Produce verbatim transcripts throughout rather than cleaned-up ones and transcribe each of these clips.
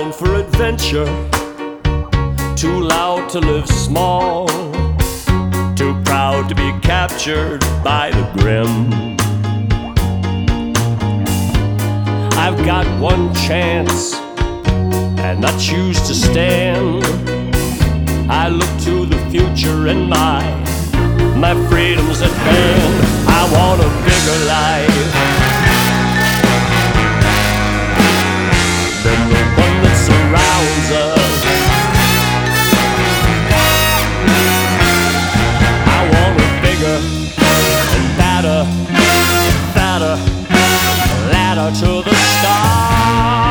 bound for adventure, too loud to live small, too proud to be captured by the grim. I've got one chance and I choose to stand. I look to the future and my my freedom's at hand. I want a bigger life than the one that surrounds us. I want a bigger and badder, fatter ladder to the stars.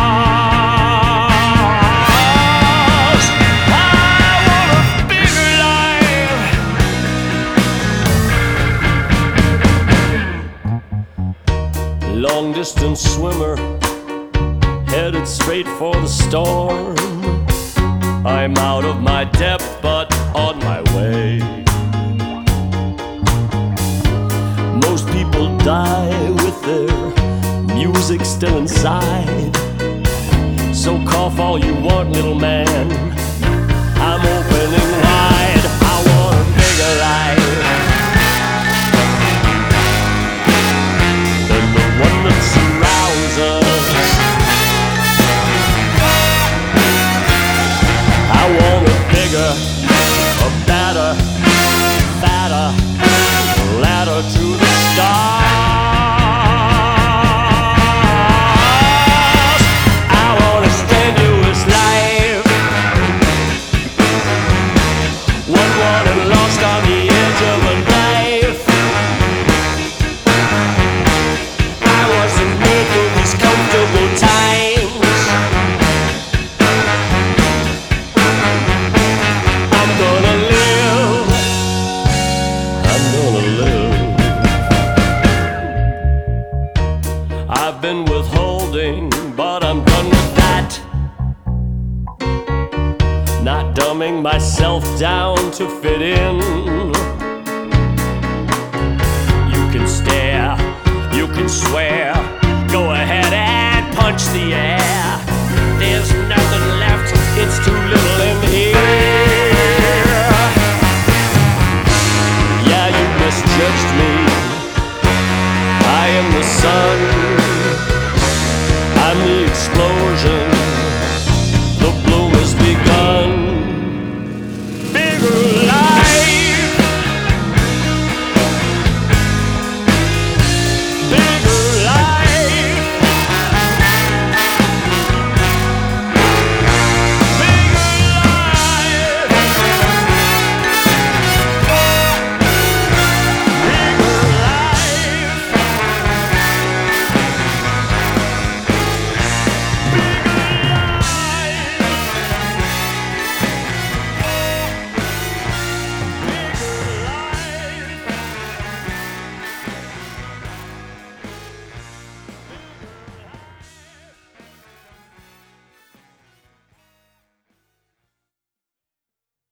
Long distance swimmer, headed straight for the storm. I'm out of my depth, but on my way. Most people die with their music still inside. So cough all you want, little man, I'm opening wide. I want a bigger life that surrounds us. I want a bigger, a badder, fatter ladder to the stars. I want a strenuous life, one won and lost on the edge of a knife. These comfortable times, I'm gonna live, I'm gonna live. I've been withholding, but I'm done with that. Not dumbing myself down to fit in. You can stare, you can swear, go ahead and punch the air.